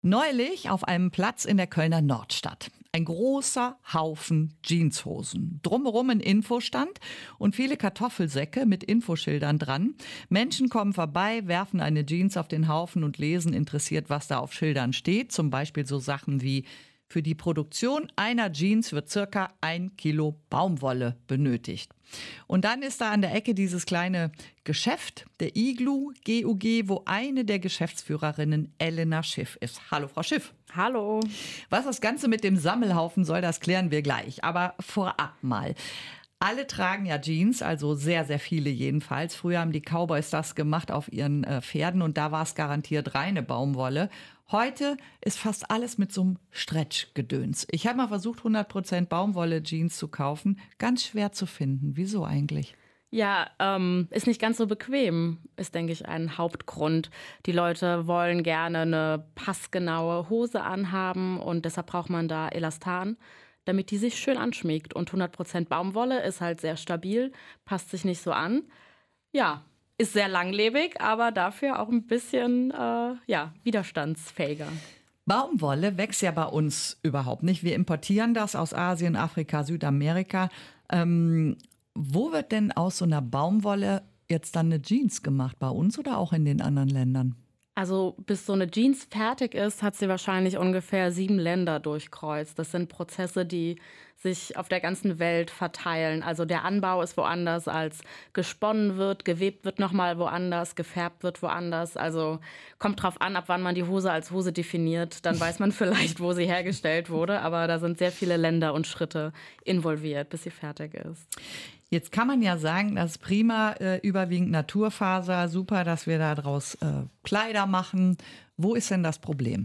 Neulich auf einem Platz in der Kölner Nordstadt. Ein großer Haufen Jeanshosen. Drumherum ein Infostand und viele Kartoffelsäcke mit Infoschildern dran. Menschen kommen vorbei, werfen eine Jeans auf den Haufen und lesen interessiert, was da auf Schildern steht. Zum Beispiel so Sachen wie: Für die Produktion einer Jeans wird circa 1 Kilo Baumwolle benötigt. Und dann ist da an der Ecke dieses kleine Geschäft, der Iglu GUG, wo eine der Geschäftsführerinnen Elena Schiff ist. Hallo, Frau Schiff. Hallo. Was das Ganze mit dem Sammelhaufen soll, das klären wir gleich. Aber vorab mal. Alle tragen ja Jeans, also sehr, sehr viele jedenfalls. Früher haben die Cowboys das gemacht auf ihren Pferden und da war es garantiert reine Baumwolle. Heute ist fast alles mit so einem Stretch-Gedöns. Ich habe mal versucht, 100% Baumwolle-Jeans zu kaufen. Ganz schwer zu finden. Wieso eigentlich? Ja, ist nicht ganz so bequem, ist, denke ich, ein Hauptgrund. Die Leute wollen gerne eine passgenaue Hose anhaben und deshalb braucht man da Elastan, damit die sich schön anschmiegt. Und 100% Baumwolle ist halt sehr stabil, passt sich nicht so an. Ja, ist sehr langlebig, aber dafür auch ein bisschen widerstandsfähiger. Baumwolle wächst ja bei uns überhaupt nicht. Wir importieren das aus Asien, Afrika, Südamerika. Wo wird denn aus so einer Baumwolle jetzt dann eine Jeans gemacht? Bei uns oder auch in den anderen Ländern? Also bis so eine Jeans fertig ist, hat sie wahrscheinlich ungefähr 7 Länder durchkreuzt. Das sind Prozesse, die sich auf der ganzen Welt verteilen. Also der Anbau ist woanders, als gesponnen wird, gewebt wird nochmal woanders, gefärbt wird woanders. Also kommt drauf an, ab wann man die Hose als Hose definiert. Dann weiß man vielleicht, wo sie hergestellt wurde. Aber da sind sehr viele Länder und Schritte involviert, bis sie fertig ist. Jetzt kann man ja sagen, das ist prima, überwiegend Naturfaser, super, dass wir daraus Kleider machen. Wo ist denn das Problem?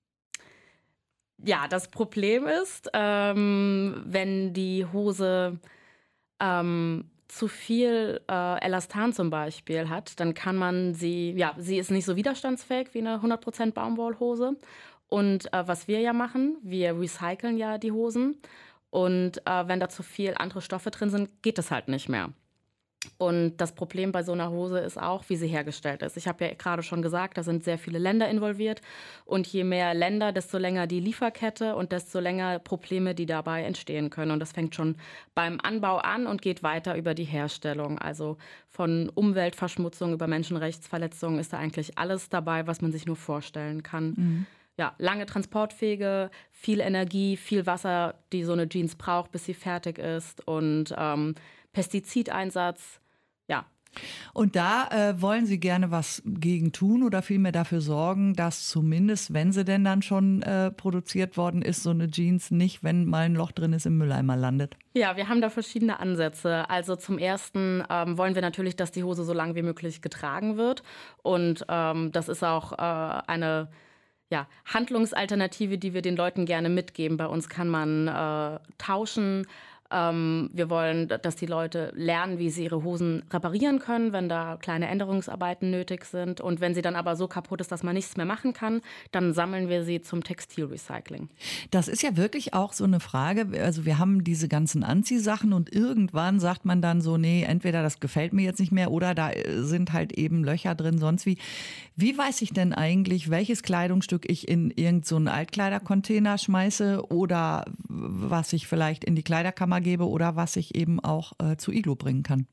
Ja, das Problem ist, wenn die Hose zu viel Elastan zum Beispiel hat, dann kann man sie ist nicht so widerstandsfähig wie eine 100% Baumwollhose. Und was wir ja machen, wir recyceln ja die Hosen. Und wenn da zu viel andere Stoffe drin sind, geht das halt nicht mehr. Und das Problem bei so einer Hose ist auch, wie sie hergestellt ist. Ich habe ja gerade schon gesagt, da sind sehr viele Länder involviert. Und je mehr Länder, desto länger die Lieferkette und desto länger Probleme, die dabei entstehen können. Und das fängt schon beim Anbau an und geht weiter über die Herstellung. Also von Umweltverschmutzung über Menschenrechtsverletzungen ist da eigentlich alles dabei, was man sich nur vorstellen kann. Mhm. Ja, lange Transportwege, viel Energie, viel Wasser, die so eine Jeans braucht, bis sie fertig ist und Pestizideinsatz, ja. Und da wollen Sie gerne was gegen tun oder vielmehr dafür sorgen, dass zumindest, wenn sie denn dann schon produziert worden ist, so eine Jeans nicht, wenn mal ein Loch drin ist, im Mülleimer landet? Ja, wir haben da verschiedene Ansätze. Also zum Ersten wollen wir natürlich, dass die Hose so lang wie möglich getragen wird und das ist auch eine Handlungsalternative, die wir den Leuten gerne mitgeben. Bei uns kann man tauschen. Wir wollen, dass die Leute lernen, wie sie ihre Hosen reparieren können, wenn da kleine Änderungsarbeiten nötig sind. Und wenn sie dann aber so kaputt ist, dass man nichts mehr machen kann, dann sammeln wir sie zum Textilrecycling. Das ist ja wirklich auch so eine Frage. Also wir haben diese ganzen Anziehsachen und irgendwann sagt man dann so, nee, entweder das gefällt mir jetzt nicht mehr oder da sind halt eben Löcher drin, sonst wie. Wie weiß ich denn eigentlich, welches Kleidungsstück ich in irgend so einen Altkleidercontainer schmeiße oder was ich vielleicht in die Kleiderkammer gebe oder was ich eben auch zu Iglu bringen kann?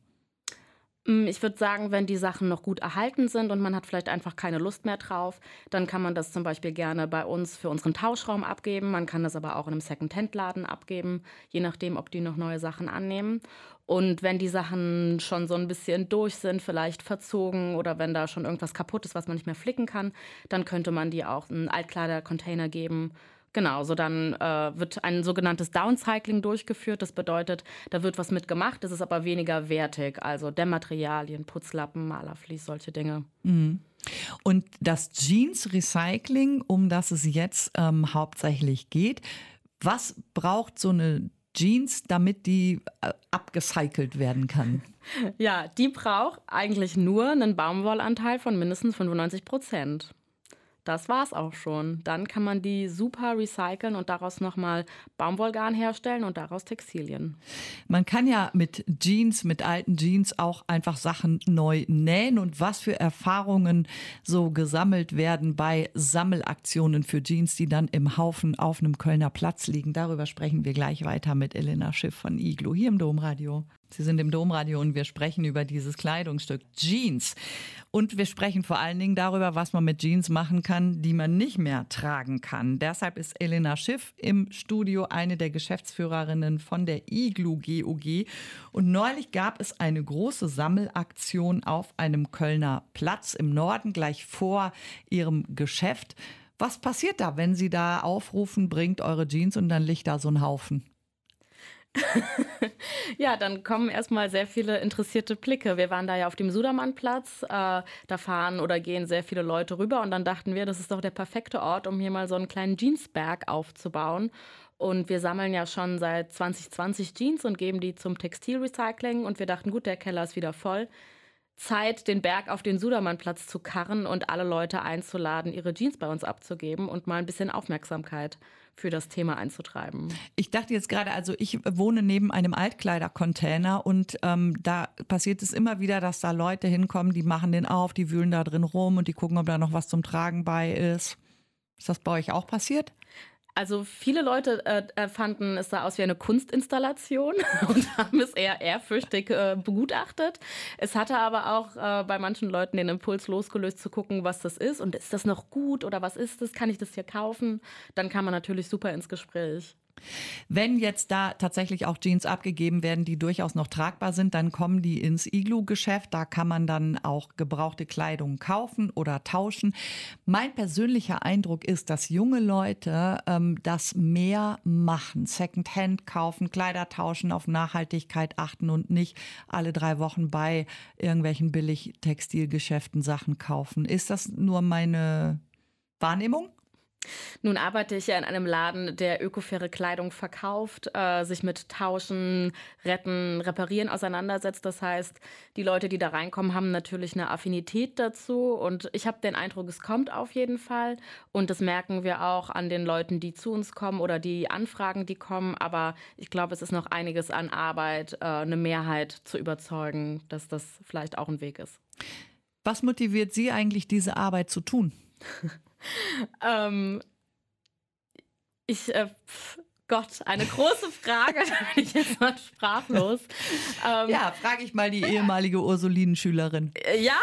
Ich würde sagen, wenn die Sachen noch gut erhalten sind und man hat vielleicht einfach keine Lust mehr drauf, dann kann man das zum Beispiel gerne bei uns für unseren Tauschraum abgeben. Man kann das aber auch in einem Second-Hand-Laden abgeben, je nachdem, ob die noch neue Sachen annehmen. Und wenn die Sachen schon so ein bisschen durch sind, vielleicht verzogen oder wenn da schon irgendwas kaputt ist, was man nicht mehr flicken kann, dann könnte man die auch in einen Altkleider-Container geben. Genau, so dann wird ein sogenanntes Downcycling durchgeführt. Das bedeutet, da wird was mitgemacht, das ist aber weniger wertig. Also Dämmmaterialien, Putzlappen, Malervlies, solche Dinge. Mhm. Und das Jeans-Recycling, um das es jetzt hauptsächlich geht, was braucht so eine Jeans, damit die abgecycelt werden kann? Ja, die braucht eigentlich nur einen Baumwollanteil von mindestens 95%. das war's auch schon. Dann kann man die super recyceln und daraus nochmal Baumwollgarn herstellen und daraus Textilien. Man kann ja mit Jeans, mit alten Jeans auch einfach Sachen neu nähen. Und was für Erfahrungen so gesammelt werden bei Sammelaktionen für Jeans, die dann im Haufen auf einem Kölner Platz liegen. Darüber sprechen wir gleich weiter mit Elena Schiff von Iglu hier im Domradio. Sie sind im Domradio und wir sprechen über dieses Kleidungsstück Jeans. Und wir sprechen vor allen Dingen darüber, was man mit Jeans machen kann, die man nicht mehr tragen kann. Deshalb ist Elena Schiff im Studio, eine der Geschäftsführerinnen von der Iglu GOG. Und neulich gab es eine große Sammelaktion auf einem Kölner Platz im Norden, gleich vor ihrem Geschäft. Was passiert da, wenn Sie da aufrufen, bringt eure Jeans und dann liegt da so ein Haufen? Ja, dann kommen erstmal sehr viele interessierte Blicke. Wir waren da ja auf dem Sudermannplatz. Da fahren oder gehen sehr viele Leute rüber. Und dann dachten wir, das ist doch der perfekte Ort, um hier mal so einen kleinen Jeansberg aufzubauen. Und wir sammeln ja schon seit 2020 Jeans und geben die zum Textilrecycling. Und wir dachten, gut, der Keller ist wieder voll. Zeit, den Berg auf den Sudermannplatz zu karren und alle Leute einzuladen, ihre Jeans bei uns abzugeben und mal ein bisschen Aufmerksamkeit für das Thema einzutreiben. Ich dachte jetzt gerade, also ich wohne neben einem Altkleidercontainer und da passiert es immer wieder, dass da Leute hinkommen, die machen den auf, die wühlen da drin rum und die gucken, ob da noch was zum Tragen bei ist. Ist das bei euch auch passiert? Also viele Leute fanden, es sah aus wie eine Kunstinstallation und haben es eher ehrfürchtig begutachtet. Es hatte aber auch bei manchen Leuten den Impuls losgelöst zu gucken, was das ist und ist das noch gut oder was ist das, kann ich das hier kaufen? Dann kam man natürlich super ins Gespräch. Wenn jetzt da tatsächlich auch Jeans abgegeben werden, die durchaus noch tragbar sind, dann kommen die ins Iglu-Geschäft. Da kann man dann auch gebrauchte Kleidung kaufen oder tauschen. Mein persönlicher Eindruck ist, dass junge Leute das mehr machen. Secondhand kaufen, Kleider tauschen, auf Nachhaltigkeit achten und nicht alle 3 Wochen bei irgendwelchen Billig-Textilgeschäften Sachen kaufen. Ist das nur meine Wahrnehmung? Nun arbeite ich ja in einem Laden, der ökofaire Kleidung verkauft, sich mit Tauschen, Retten, Reparieren auseinandersetzt. Das heißt, die Leute, die da reinkommen, haben natürlich eine Affinität dazu. Und ich habe den Eindruck, es kommt auf jeden Fall. Und das merken wir auch an den Leuten, die zu uns kommen oder die Anfragen, die kommen. Aber ich glaube, es ist noch einiges an Arbeit, eine Mehrheit zu überzeugen, dass das vielleicht auch ein Weg ist. Was motiviert Sie eigentlich, diese Arbeit zu tun? Ähm, Gott, eine große Frage, da bin ich jetzt mal sprachlos. Ja, frage ich mal die ehemalige Ursulinenschülerin.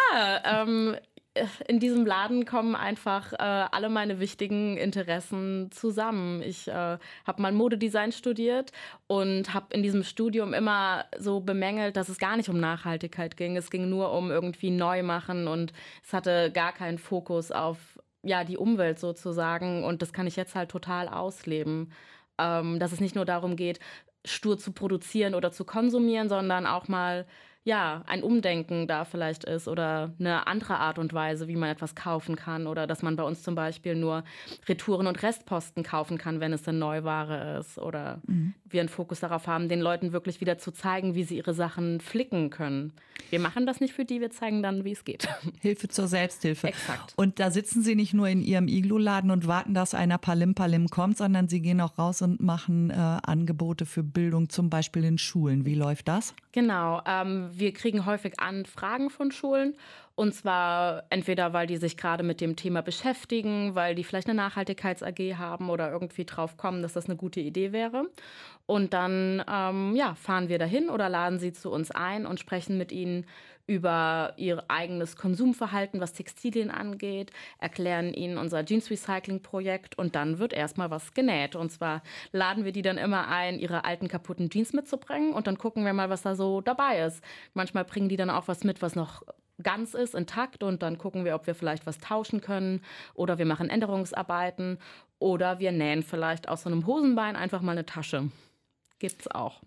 In diesem Laden kommen einfach alle meine wichtigen Interessen zusammen. Ich habe mal Modedesign studiert und habe in diesem Studium immer so bemängelt, dass es gar nicht um Nachhaltigkeit ging. Es ging nur um irgendwie Neumachen und es hatte gar keinen Fokus auf die Umwelt sozusagen. Und das kann ich jetzt halt total ausleben. Dass es nicht nur darum geht, stur zu produzieren oder zu konsumieren, sondern auch mal ein Umdenken da vielleicht ist oder eine andere Art und Weise, wie man etwas kaufen kann oder dass man bei uns zum Beispiel nur Retouren und Restposten kaufen kann, wenn es eine Neuware ist oder wir einen Fokus darauf haben, den Leuten wirklich wieder zu zeigen, wie sie ihre Sachen flicken können. Wir machen das nicht für die, wir zeigen dann, wie es geht. Hilfe zur Selbsthilfe. Exakt. Und da sitzen Sie nicht nur in Ihrem Iglu-Laden und warten, dass einer Palim kommt, sondern Sie gehen auch raus und machen Angebote für Bildung, zum Beispiel in Schulen. Wie läuft das? Genau, wir kriegen häufig Anfragen von Schulen und zwar entweder, weil die sich gerade mit dem Thema beschäftigen, weil die vielleicht eine Nachhaltigkeits-AG haben oder irgendwie drauf kommen, dass das eine gute Idee wäre. Und dann fahren wir dahin oder laden sie zu uns ein und sprechen mit ihnen über ihr eigenes Konsumverhalten, was Textilien angeht, erklären ihnen unser Jeans-Recycling-Projekt und dann wird erstmal was genäht. Und zwar laden wir die dann immer ein, ihre alten kaputten Jeans mitzubringen und dann gucken wir mal, was da so dabei ist. Manchmal bringen die dann auch was mit, was noch ganz ist, intakt und dann gucken wir, ob wir vielleicht was tauschen können oder wir machen Änderungsarbeiten oder wir nähen vielleicht aus so einem Hosenbein einfach mal eine Tasche. Gibt's auch.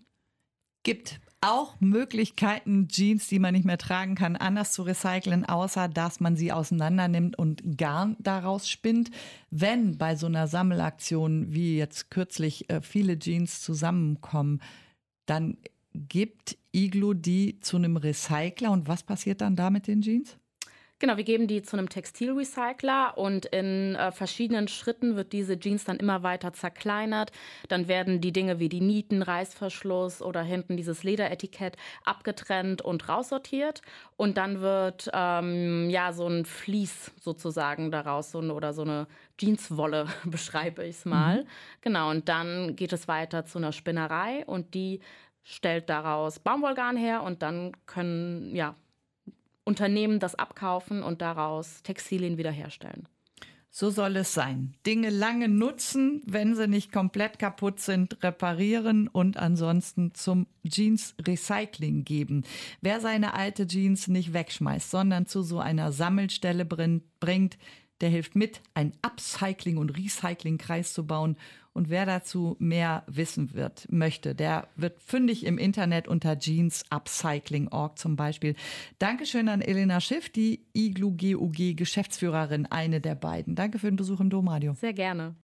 Gibt auch Möglichkeiten, Jeans, die man nicht mehr tragen kann, anders zu recyceln, außer dass man sie auseinander nimmt und Garn daraus spinnt. Wenn bei so einer Sammelaktion wie jetzt kürzlich viele Jeans zusammenkommen, dann gibt Iglu die zu einem Recycler und was passiert dann da mit den Jeans? Genau, wir geben die zu einem Textilrecycler und in verschiedenen Schritten wird diese Jeans dann immer weiter zerkleinert. Dann werden die Dinge wie die Nieten, Reißverschluss oder hinten dieses Lederetikett abgetrennt und raussortiert. Und dann wird ja so ein Vlies sozusagen daraus, oder so eine Jeanswolle, beschreibe ich es mal. Genau, und dann geht es weiter zu einer Spinnerei und die stellt daraus Baumwollgarn her und dann können ja Unternehmen das abkaufen und daraus Textilien wiederherstellen. So soll es sein. Dinge lange nutzen, wenn sie nicht komplett kaputt sind, reparieren und ansonsten zum Jeans-Recycling geben. Wer seine alte Jeans nicht wegschmeißt, sondern zu so einer Sammelstelle bringt, der hilft mit, einen Upcycling- und Recyclingkreis zu bauen. Und wer dazu mehr wissen möchte, der wird fündig im Internet unter jeansupcycling.org zum Beispiel. Dankeschön an Elena Schiff, die Iglu GUG Geschäftsführerin, eine der beiden. Danke für den Besuch im Domradio. Sehr gerne.